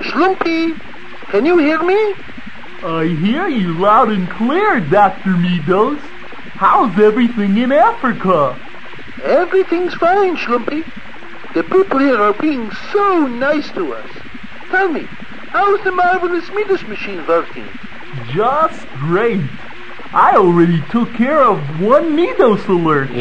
Schlumpy, can you hear me? I hear you loud and clear, Dr. Meadows. How's everything in Africa? Everything's fine, Schlumpy. The people here are being so nice to us. Tell me, how's the marvelous Midas machine working? Just great. I already took care of one Meados alert.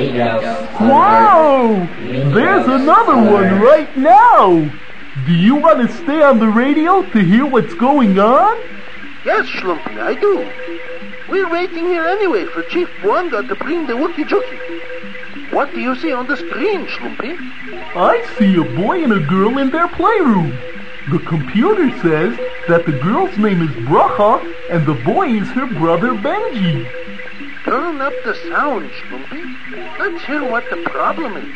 Wow! There's another one right now. Do you want to stay on the radio to hear what's going on? Yes, Schlumpy, I do. We're waiting here anyway for Chief Bwanga to bring the Wookie Jookie. What do you see on the screen, Schlumpy? I see a boy and a girl in their playroom. The computer says that the girl's name is Bracha and the boy is her brother Benji. Turn up the sound, Schlumpy. Let's hear what the problem is.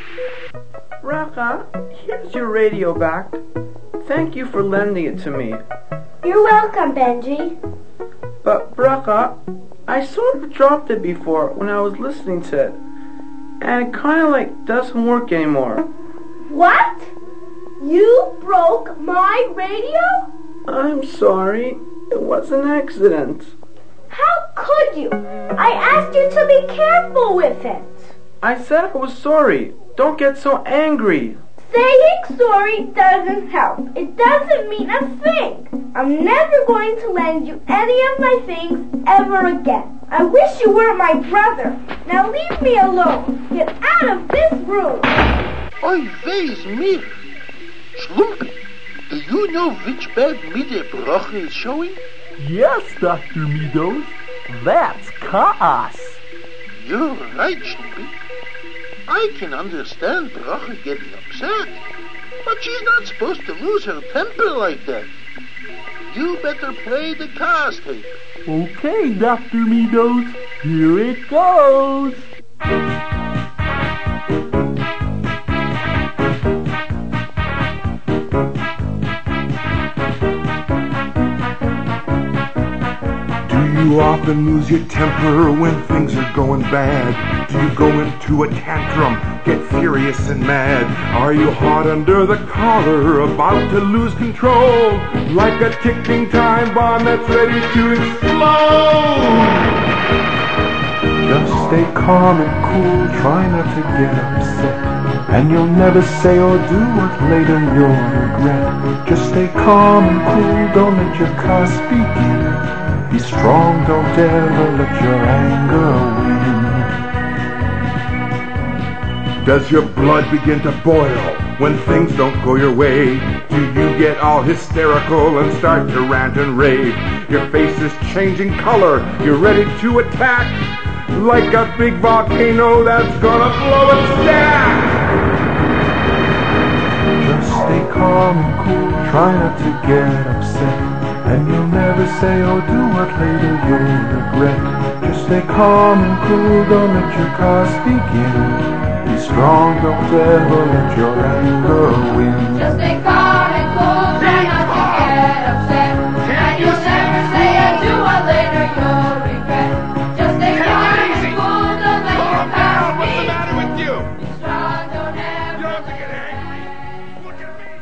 Bracha, here's your radio back. Thank you for lending it to me. You're welcome, Benji. But Bracha, I sort of dropped it before when I was listening to it. And it kind of doesn't work anymore. What? You broke my radio? I'm sorry. It was an accident. How could you? I asked you to be careful with it. I said I was sorry. Don't get so angry. Saying sorry doesn't help. It doesn't mean a thing. I'm never going to lend you any of my things ever again. I wish you were my brother. Now leave me alone. Get out of this room. Oy vey's mir. Schlumpy, do you know which bad midah Bracha is showing? Yes, Dr. Meadows. That's Kaas. You're right, Schlumpy. I can understand Bracha getting upset, but she's not supposed to lose her temper like that. You better play the cast tape. Okay, Dr. Meadows. Here it goes. You often lose your temper when things are going bad. Do you go into a tantrum, get furious and mad? Are you hot under the collar, about to lose control? Like a ticking time bomb that's ready to explode. Just stay calm and cool, try not to get upset. And you'll never say or do what later you'll regret. Just stay calm and cool, don't let your car speak in. Be strong, don't ever let your anger win. Does your blood begin to boil when things don't go your way? Do you get all hysterical and start to rant and rave? Your face is changing color, you're ready to attack, like a big volcano that's gonna blow its stack. Just stay calm and cool, try not to get upset. And you'll never say or do what later you'll regret. Just stay calm and cool, don't let your car speak in. Be strong, don't ever let your anger win. Just stay calm and cool, try not to get upset. And you'll never say or do what later you'll regret. Just stay calm and cool, don't let your car speak. What's the matter with you? Be strong, don't ever. You don't have to get angry. Look at me.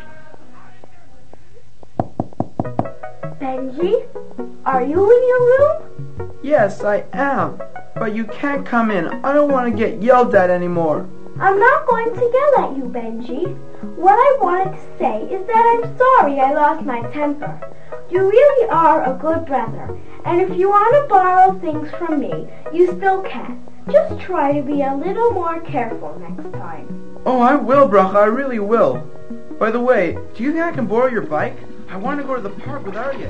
Benji, are you in your room? Yes, I am. But you can't come in. I don't want to get yelled at anymore. I'm not going to yell at you, Benji. What I wanted to say is that I'm sorry I lost my temper. You really are a good brother, and if you want to borrow things from me, you still can. Just try to be a little more careful next time. Oh, I will, Bracha. I really will. By the way, do you think I can borrow your bike? I want to go to the park with Arya.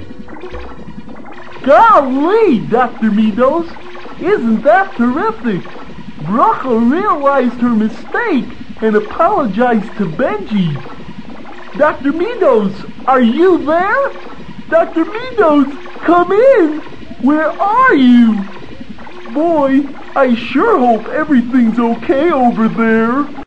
Golly, Dr. Meadows. Isn't that terrific? Bracha realized her mistake and apologized to Benji. Dr. Meadows, are you there? Dr. Meadows, come in. Where are you? Boy, I sure hope everything's okay over there.